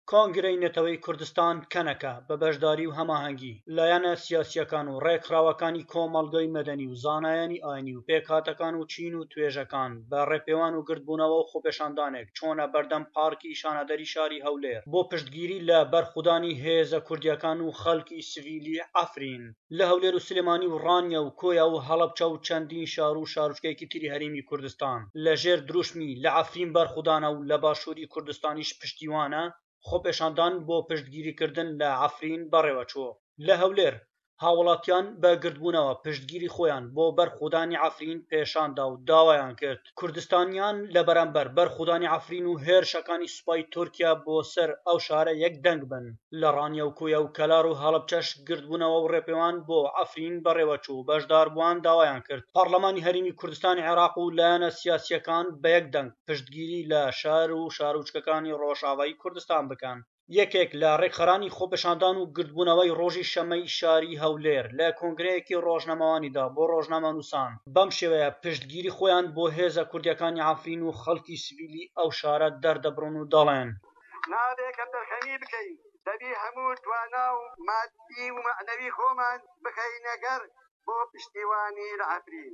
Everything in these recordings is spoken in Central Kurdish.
کۆنگرەی نەتەوەی کوردستان کەنەکە بە بەشداری و هەماهەنگی لایەنە سیاسیەکان و ڕێکخراوەکانی کۆمەڵگەی مەدەنی و زانایانی ئاینی و پێکهاتەکان و چین و توێژەکان بە ڕێپێوان و گردبوونەوە و خۆپێشاندانێک چۆنە بەردەم پارکی شانەدەری شاری هەولێر بۆ پشتگیری لە بەرخودانی هێزە کوردیەکان و خەڵکی سڤیلی ئەفرین لە هەولێر و سلێمانی و ڕانیە و کۆیا و هەڵەبجە و چەندین شار و شارۆچکەیەکی تری هەرێمی کوردستان لەژێر دروشمی لە ئەفرین بەرخودانە و لە باشووری کوردستانیش پشتیوانە خۆپێشاندان بۆ پشتگیریکردن لە ئەفرین بەڕێوەچوو لە هەولێر هاوڵاتیان بە گردبوونەوە پشتگیری خۆیان بۆ بەرخودانی ئەفرین پێشاندا و داوایان کرد کوردستانیان لە بەرامبەر بەرخودانی ئەفرین و هێرشەکانی سوپای تورکیا بۆ سەر ئەو شارە یەک دەنگ بن لە ڕانیە و کۆیا و کەلار و هەڵەبجەش گردبوونەوە و ڕێپێوان بۆ ئەفرین بەڕێوەچوو بەشداربووان داوایان کرد پەرلەمانی هەرێمی کوردستانی عێراق و لایەنە سیاسیەکان بە یەک دەنگ پشتگیری لە شار و شارۆچکەکانی ڕۆژئاوایی کوردستان بکەن یەکێک لە ڕێکخەرانی خۆپێشاندان و گردبوونەوەی ڕۆژی شەمەی شاری هەولێر لە کۆنگرەیەکی ڕۆژنامەوانیدا بۆ ڕۆژنامە نووسان بەم شێوەیە پشتگیری خۆیان بۆ هێزە کوردیەکانی ئەفرین و خەڵکی سڤیلی ئەو شارە دەردەبڕن و دەڵێن نابێکە دەرخەمی بکەین دەبی هەموو توانا و مادی و معنەوی خۆمان بخەینەگەر بۆ پشتیوانی لە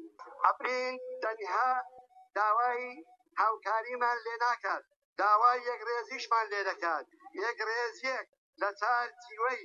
ئەفرین تەنها داوای هاوکاریمان لێ ناکات داوای یەکڕێزیشمان لێ دەکات یەکڕێزیەک لە چار جیوەی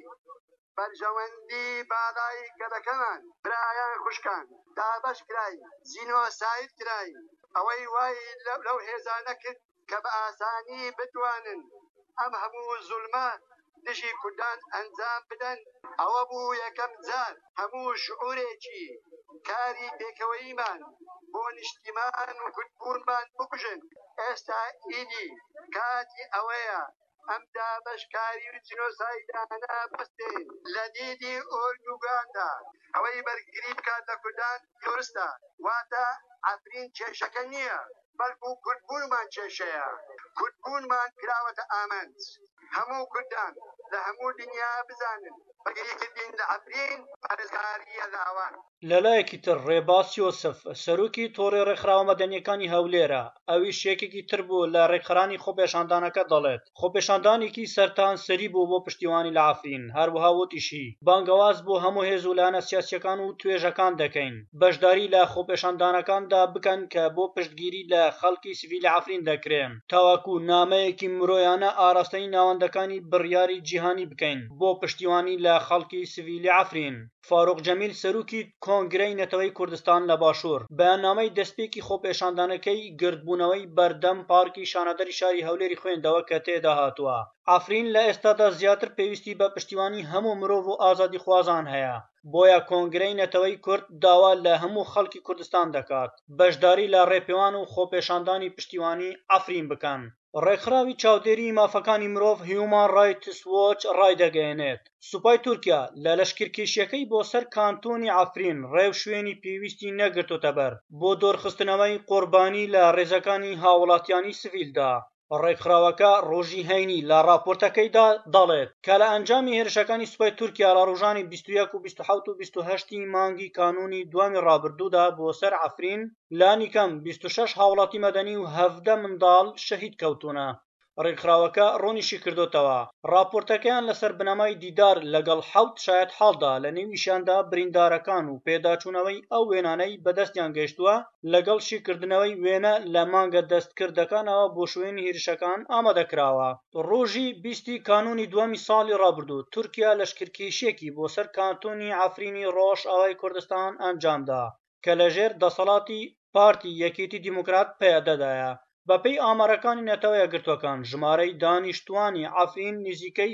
بەرژەوەندی باڵای گەلەکەمان برایان خوشکان دابەش کراین زینۆساید کراین ئەوەی وای لەو هێزانە کرد کە بە ئاسانی بتوانن ئەم هەموو زوڵمە دژی کوردان ئەنجام بدەن ئەوە بوو یەکەم جار هەموو شعورێکی کاری پێکەوەییمان بۆ نیشتیمان و کورتبوونمان بکوژن ئێستا ئیدی کاتی ئەوەیە ئەم دابەشکاری و جینۆسایدانە بەستێن لە دیدی ئۆردوگاندا ئەوەی بەرگری بکات لە کوردان دروستە واتە ئەفرین کێشەکە نییە بەڵکو کورتبوونمان کێشەیە کورتبوونمان کراوەتە ئامانج هەموو کوردان لە هەموو دنیا بزانن بەگریکردین لە ئەفرین پارێزگاریە لاوان لەلایەکی تر ڕێباس یۆسف سەرۆکی تۆڕی ڕێکخراوە مەدەنیەکانی هەولێرە ئەویش یەکێکی تر بوو لە ڕێکخەرانی خۆپێشاندانەکە دەڵێت خۆپێشاندانێکی سەرتان سەری بوو بۆ پشتیوانی لە ئەفرین هەروەها وتیشی بانگەواز بۆ هەموو هێز و لایەنە سیاسیەکان و توێژەکان دەکەین بەشداری لە خۆپێشاندانەکاندا بکەن کە بۆ پشتگیری لە خەڵکی سڤیلی ئەفرین دەکرێن تاوەکو نامەیەکی مرۆیانە ئاراستەی ناوەندەکانی بڕیاری جیهانی بکەین بۆ پشتیوانی لە خەڵکی سڤیلی ئەفرین فاروق جەمیل سەرۆکی کۆنگرەی نەتەوەی کوردستان لە باشوور بەیاننامەی دەستپێکی خۆپێشاندانەکەی گردبوونەوەی بەردەم پارکی شانەدەری شاری هەولێری خوێندەوە کە تێدا هاتووە ئەفرین لە ئێستادا زیاتر پێویستی بە پشتیوانی هەموو مرۆڤ و ئازادی خوازان هەیە بۆیە کۆنگرەی نەتەوەی کورد داوا لە هەموو خەڵکی کوردستان دەکات بەشداری لە ڕێپێوان و خۆپێشاندانی پشتیوانی ئەفرین بکەن ڕێکخراوی چاودێری مافەکانی مرۆڤ هیومان ڕایتس وۆچ ڕایدەگەیەنێت سوپای تورکیا لە لەشکرکێشیەکەی بۆ سەر کانتۆنی ئەفرین ڕێو شوێنی پێویستی نەگرتوتە بەر بۆ دۆرخستنەوەی قوربانی لە ڕێزەکانی هاوڵاتیانی سڤیلدا ڕێکخراوەکە ڕۆژی هەینی لە راپۆرتەکەیدا دەڵێت کە لە ئەنجامی هێرشەکانی سوپای تورکیا لە ڕۆژانی 21 و 27 و 28 مانگی کانونی دوامی ڕابردوودا بۆ سەر ئەفرین لانی کەم 26 هاوڵاتی مەدەنی و 17 منداڵ شەهید کەوتونە ڕێکخراوەکە ڕۆنیشی کردوتەوە راپۆرتەکەیان لەسەر بنەمای دیدار لەگەڵ 7 شایەت حاڵدا لە نێویشیاندا بریندارەکان و پێداچوونەوەی ئەو وێنانەی بەدەستیان گەیشتووە لەگەڵ شیکردنەوەی وێنە لە مانگە دەستکردەکانەوە بۆ شوێنی هێرشەکان ئامادەکراوە ڕۆژی 20 کانونی دوامی ساڵی ڕابردوو تورکیا لەشکرکێشیەکی بۆ سەر کانتۆنی ئەفرینی ڕۆژئاوای کوردستان ئەنجامدا کە لەژێر دەسەڵاتی پارتی یەکێتی دیموکرات پێدەدایە بەپێی ئامارەکانی نەتەوە یەکگرتووەکان ژمارەی دانیشتوانی ئەفرین نزیکەی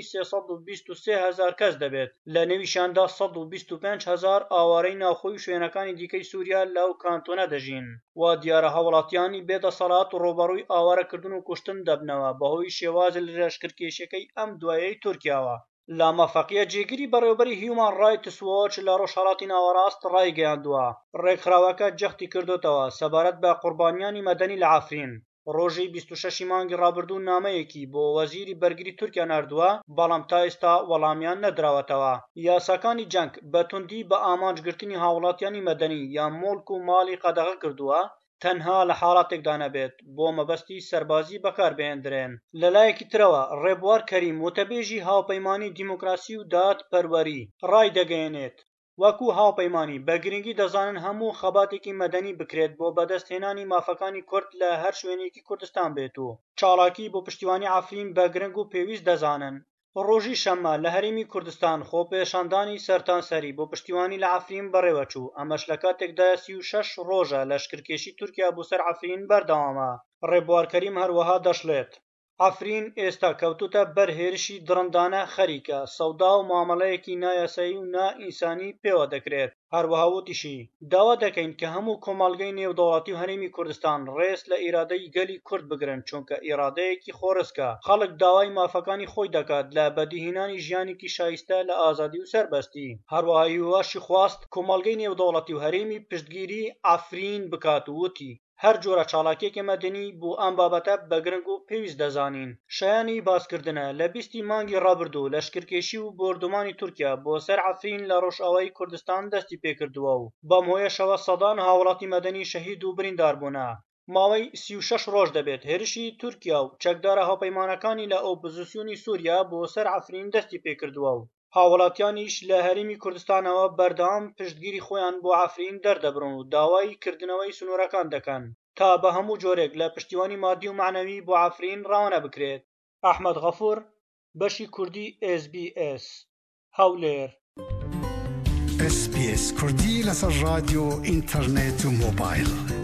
323,000 کەس دەبێت لە نێویشیاندا 125,000 ئاوارەی ناوخۆی شوێنەکانی دیکەی سووریا لەو کانتۆنە دەژین وا دیارە هاوڵاتیانی بێدەسەڵات ڕۆبەڕووی ئاوارەکردن و کوشتن دەبنەوە بەهۆی شێوازە لەشکرکێشیەکەی ئەم دوایەی تورکیاوە لە مەفەقیە جێگیری بەڕێوەبەری هیومان ڕایتس وۆچ لە ڕۆژهەڵاتی ناوەڕاست ڕایگەیاندووە ڕێکخراوەکە جەختی کردوتەوە سەبارەت بە قوربانیانی مەدەنی لە ئەفرین ڕۆژی 26 مانگی ڕابردوو نامەیەکی بۆ وەزیری بەرگری تورکیا ناردووە بەڵام تا ئێستا وەڵامیان نەدراوەتەوە یاساکانی جەنگ بە توندی بە ئامانجگرتنی هاوڵاتیانی مەدەنی یان مڵک و ماڵی قەدەغە کردووە تەنها لە حاڵاتێکدا نەبێت بۆ مەبەستی سەربازی بەکاربهێنرێن. لەلایەکی ترەوە ڕێبوار کەریم وتەبێژی هاوپەیمانی دیموکراسی و دادپەروەری ڕای دەگەیەنێت وەکو هاوپەیمانی بە گرنگی دەزانن هەموو خەباتێکی مەدەنی بکرێت بۆ بەدەستهێنانی مافەکانی کورد لە هەر شوێنێکی کوردستان بێت و چاڵاکی بۆ پشتیوانی عەفرین بە گرنگ و پێویست دەزانن. ڕۆژی شەممە لە هەرێمی کوردستان خۆپێشاندانی سەرتاسەری بۆ پشتیوانی لە عەفرین بەڕێوەچوو. ئەمەش لە کاتێکدا 36 ڕۆژە لەشکرکێشی تورکیا بۆ سەر عەفرین بەردەوامە. ڕێبوار کەریم هەروەها دەشڵێت عەفرین ئێستا کەوتوتە بەر هێرشی درڕندانە خەریکە، سەودا و مامەڵەیەکی نایاسایی و نائینسانی پێوە دەکرێت. هەروەها وتیشی داوا دەکەین کە هەموو کۆمەڵگەی نێودەوڵەتی و هەرێمی کوردستان ڕێز لە ئیرادەی گەلی کورد بگرن چونکە ئیرادەیەکی خۆرسکە. خەڵک داوای مافەکانی خۆی دەکات لە بەدیهێنانی ژیانێکی شایستە لە ئازادی و سەربەستی. هەروەها هیواشی خواست کۆمەڵگەی نێودەوڵەتی و هەرێمی پشتگیری عەفرین بکات و وتی هەر جۆرە چاڵاکیەکی مەدەنی بۆ ئەم بابەتە بەگرنگ و پێویست دەزانین. شایانی باسکردنە لە 20 مانگی ڕابردوو لەشکرکێشی و بۆردومانی تورکیا بۆ سەر عەفرین لە ڕۆژئاوای کوردستان دەستی پێکردووە و بەم هۆیەشەوە سەدان هاوڵاتی مەدەنی شەهید و بریندار بوونە. ماوەی 36 ڕۆژ دەبێت هێرشی تورکیا و چەکدارە هاوپەیمانەکانی لە ئۆپۆزیسیۆنی سووریا بۆ سەر عەفرین دەستی پێکردووە و هاوڵاتیانیش لە هەرێمی کوردستانەوە بەردەوام پشتگیری خۆیان بۆ عەفرین دەردەبڕن و داوای کردنەوەی سنوورەکان دەکەن تا بە هەموو جۆرێک لە پشتیوانی مادی و معنەوی بۆ عەفرین ڕاوەنە بکرێت. ئەحمەد غەفوور، بەشی کوردی SBS هەولێر. SBS کوردی لەسەر رادیۆ ئینتەرنێت و مۆبایل.